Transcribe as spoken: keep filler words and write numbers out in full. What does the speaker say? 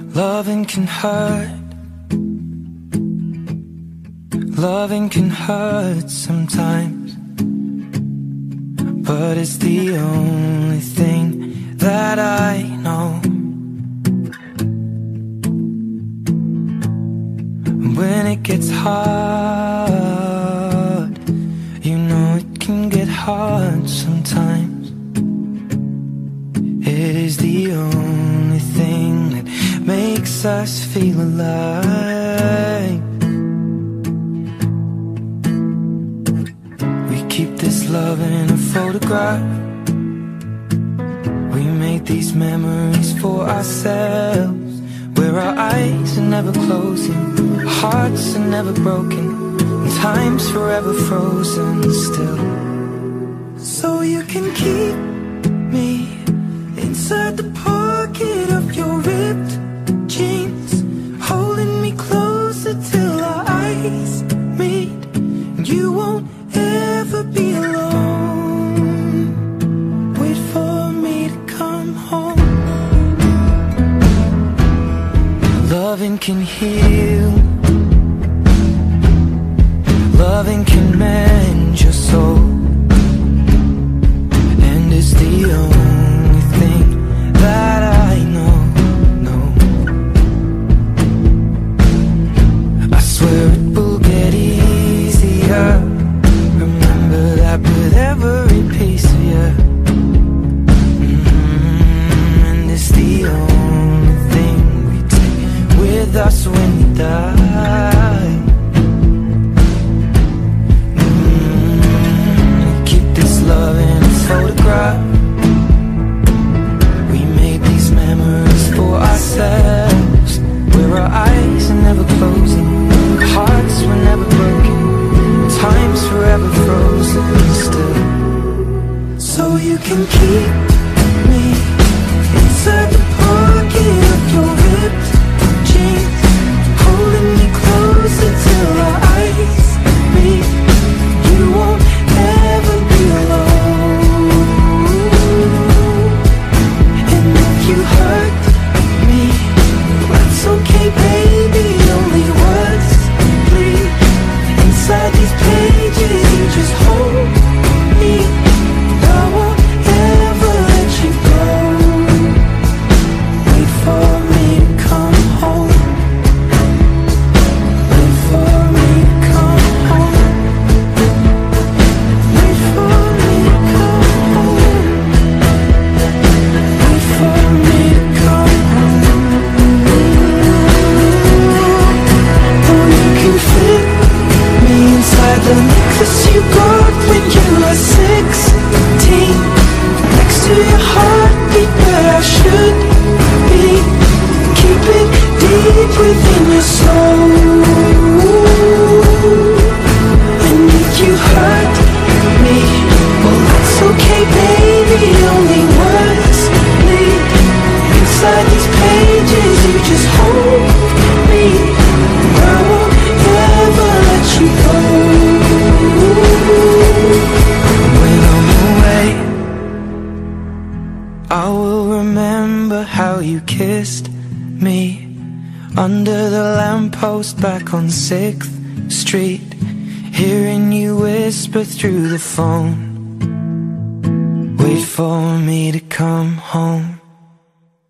Loving can hurt. Loving can hurt sometimes, but it's the only thing that I know. When it gets hard, you know it can get hard sometimes. It is the only thing that makes us feel alive. We keep this love in a photograph. We make these memories for ourselves, where our eyes are never closing, our hearts are never broken, and time's forever frozen still. So you can keep me inside the pocket of your ripped jeans, holding me closer till our eyes meet, and you won't ever be alone. Wait for me to come home. Loving can heal. Loving can mend your soul, and it's the only thing that I know, know. I swear it will get easier. Remember that with every piece of you. Mm-hmm. And it's the only thing we take with us when we die. Mm-hmm. Keep this love in a photograph. We made these memories for ourselves, where our eyes are never closing, our hearts were never broken, time's forever frozen still. So you can keep me inside the pocket of your ripped jeans, holding me closer till our eyes meet. You won't ever be alone. And if you hurt me, that's okay, baby. Only words bleed inside these pages. You just hold me. I won't ever let you go. Wait for me to come home. Wait for me to come home. Wait for me to come home. Wait for me to come home. Oh, you can fit me inside the necklace you got when you were sixteen, next to your heartbeat where I should be. Keep it deep within your soul. And if you hurt me, well, that's okay, baby. Only words bleed inside these pages. You just hold me. I won't ever let you go. When I'm away, I will remember how you kissed me under the lamppost back on sixth street, hearing you whisper through the phone. Wait for me to come home.